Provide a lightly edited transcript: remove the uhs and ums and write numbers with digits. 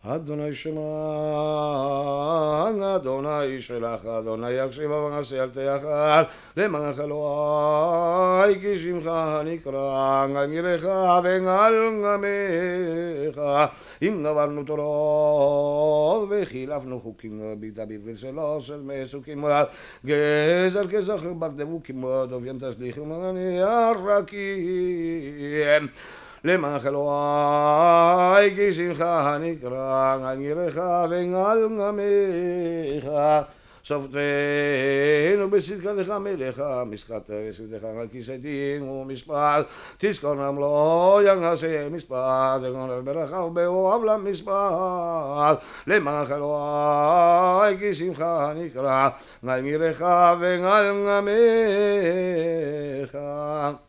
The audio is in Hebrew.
אדוני שמע, אדוני שלח, אדוני יקשיב ונעשה אל תיחל, למענך אלוהי כי שמך נקרא, על יראך ועל עמך, אם נברנו תורות וחילפנו חוקים ביטה בברית שלו של מסוקים, גזר כזכר בכתבו כמות אופיים תשליכו ממני הרכים. למענך אלוהי כי שמך נקרא, על יראך ועל עמך, שופטנו בצדקתך מלך משפט ושפטך על כיסא דין ומשפט, תזכורם לא ינעשה משפט, תגון ברכה ובאוהב למשפט. למענך אלוהי כי שמך נקרא, על יראך ועל עמך.